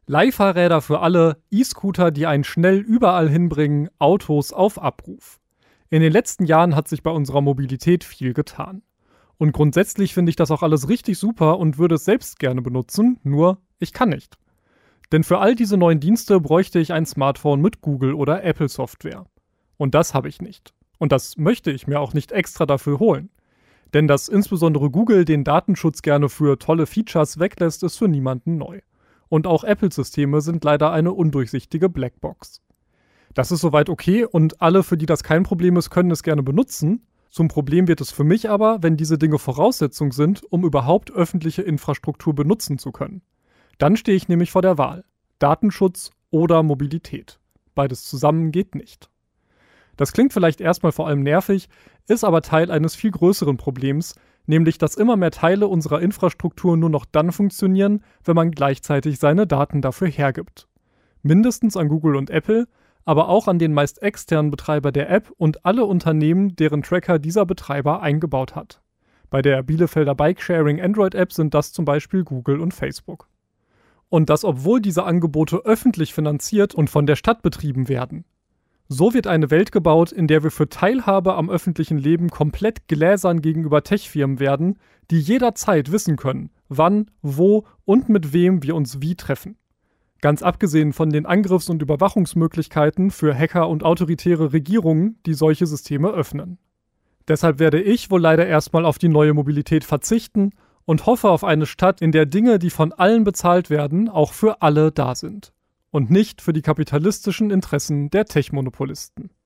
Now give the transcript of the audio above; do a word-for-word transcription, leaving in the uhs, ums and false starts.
Leihfahrräder für alle, E-Scooter, die einen schnell überall hinbringen, Autos auf Abruf. In den letzten Jahren hat sich bei unserer Mobilität viel getan. Und grundsätzlich finde ich das auch alles richtig super und würde es selbst gerne benutzen, nur ich kann nicht. Denn für all diese neuen Dienste bräuchte ich ein Smartphone mit Google oder Apple Software. Und das habe ich nicht. Und das möchte ich mir auch nicht extra dafür holen. Denn dass insbesondere Google den Datenschutz gerne für tolle Features weglässt, ist für niemanden neu. Und auch Apple-Systeme sind leider eine undurchsichtige Blackbox. Das ist soweit okay und alle, für die das kein Problem ist, können es gerne benutzen. Zum Problem wird es für mich aber, wenn diese Dinge Voraussetzung sind, um überhaupt öffentliche Infrastruktur benutzen zu können. Dann stehe ich nämlich vor der Wahl: Datenschutz oder Mobilität. Beides zusammen geht nicht. Das klingt vielleicht erstmal vor allem nervig, ist aber Teil eines viel größeren Problems, nämlich dass immer mehr Teile unserer Infrastruktur nur noch dann funktionieren, wenn man gleichzeitig seine Daten dafür hergibt. Mindestens an Google und Apple, aber auch an den meist externen Betreiber der App und alle Unternehmen, deren Tracker dieser Betreiber eingebaut hat. Bei der Bielefelder Bike-Sharing Android-App sind das zum Beispiel Google und Facebook. Und das, obwohl diese Angebote öffentlich finanziert und von der Stadt betrieben werden. So wird eine Welt gebaut, in der wir für Teilhabe am öffentlichen Leben komplett gläsern gegenüber Tech-Firmen werden, die jederzeit wissen können, wann, wo und mit wem wir uns wie treffen. Ganz abgesehen von den Angriffs- und Überwachungsmöglichkeiten für Hacker und autoritäre Regierungen, die solche Systeme öffnen. Deshalb werde ich wohl leider erstmal auf die neue Mobilität verzichten und hoffe auf eine Stadt, in der Dinge, die von allen bezahlt werden, auch für alle da sind. Und nicht für die kapitalistischen Interessen der Tech-Monopolisten.